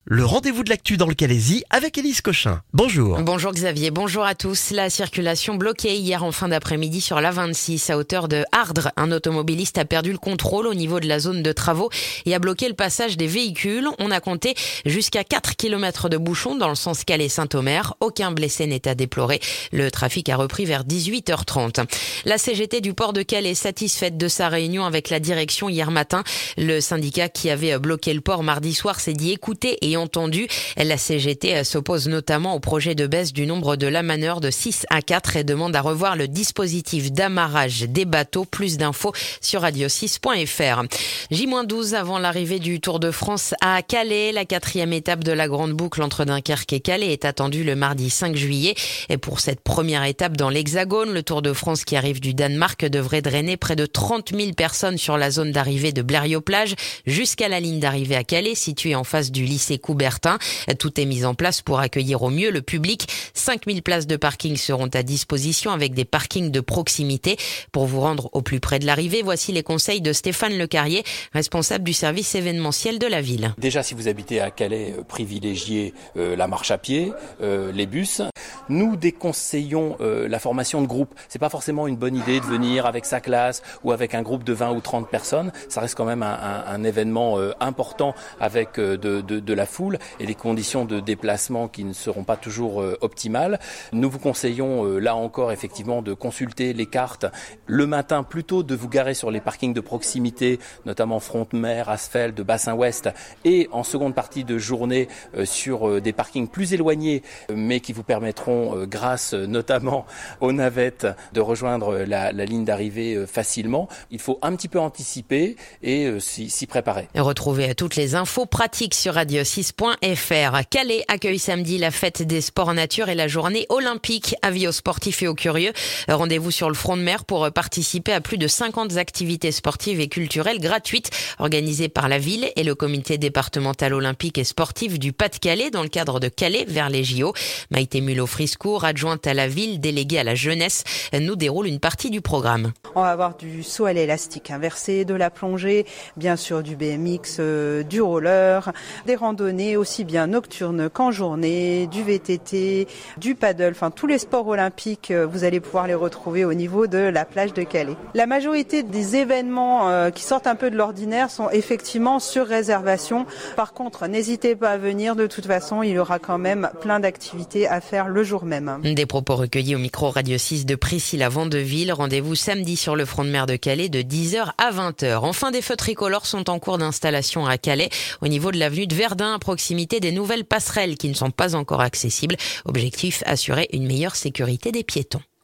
Le rendez-vous de l'actu dans le Calaisis avec Élise Cochin. Bonjour. Bonjour Xavier, bonjour à tous. La circulation bloquée hier en fin d'après-midi sur l'A26 à hauteur de Ardres. Un automobiliste a perdu le contrôle au niveau de la zone de travaux et a bloqué le passage des véhicules. On a compté jusqu'à 4 km de bouchons dans le sens Calais-Saint-Omer. Aucun blessé n'est à déplorer. Le trafic a repris vers 18h30. La CGT du port de Calais satisfaite de sa réunion avec la direction hier matin. Le syndicat qui avait bloqué le port mardi soir s'est dit écouté et entendu. La CGT s'oppose notamment au projet de baisse du nombre de lamaneurs de 6 à 4 et demande à revoir le dispositif d'amarrage des bateaux. Plus d'infos sur radio6.fr. J-12 avant l'arrivée du Tour de France à Calais. La 4e étape de la grande boucle entre Dunkerque et Calais est attendue le mardi 5 juillet. Et pour cette première étape dans l'Hexagone, le Tour de France qui arrive du Danemark devrait drainer près de 30 000 personnes sur la zone d'arrivée de Blériot-Plage jusqu'à la ligne d'arrivée à Calais, située en face du lycée Coubertin. Tout est mis en place pour accueillir au mieux le public. 5000 places de parking seront à disposition avec des parkings de proximité. Pour vous rendre au plus près de l'arrivée, voici les conseils de Stéphane Lecarrier, responsable du service événementiel de la ville. Déjà, si vous habitez à Calais, privilégiez la marche à pied, les bus. Nous déconseillons la formation de groupe. C'est pas forcément une bonne idée de venir avec sa classe ou avec un groupe de 20 ou 30 personnes. Ça reste quand même un événement important avec de la foule et des conditions de déplacement qui ne seront pas toujours optimales. Nous vous conseillons là encore effectivement de consulter les cartes le matin, plutôt de vous garer sur les parkings de proximité, notamment Front-de-Mer, Asfeld, Bassin-Ouest, et en seconde partie de journée sur des parkings plus éloignés mais qui vous permettront, grâce notamment aux navettes, de rejoindre la ligne d'arrivée facilement. Il faut un petit peu anticiper et s'y préparer. Retrouvez toutes les infos pratiques sur radio6.fr. Calais accueille samedi la fête des sports nature et la journée olympique. Avis aux sportifs et aux curieux. Rendez-vous sur le front de mer pour participer à plus de 50 activités sportives et culturelles gratuites organisées par la ville et le comité départemental olympique et sportif du Pas-de-Calais dans le cadre de Calais vers les JO. Maïté Mulot-Friscourt, adjointe à la ville, déléguée à la jeunesse, nous déroule une partie du programme. On va avoir du saut à l'élastique inversé, de la plongée, bien sûr du BMX, du roller, des randonnées aussi bien nocturnes qu'en journée, du VTT, du paddle, enfin tous les sports olympiques, vous allez pouvoir les retrouver au niveau de la plage de Calais. La majorité des événements qui sortent un peu de l'ordinaire sont effectivement sur réservation. Par contre, n'hésitez pas à venir, de toute façon, il y aura quand même plein d'activités à faire le jour même. Des propos recueillis au micro Radio 6 de Priscilla Vandeville. Rendez-vous samedi sur le front de mer de Calais de 10h à 20h. Enfin, des feux tricolores sont en cours d'installation à Calais, au niveau de l'avenue de Verdun, à proximité des nouvelles passerelles qui ne sont pas encore accessibles. Objectif, assurer une meilleure sécurité des piétons.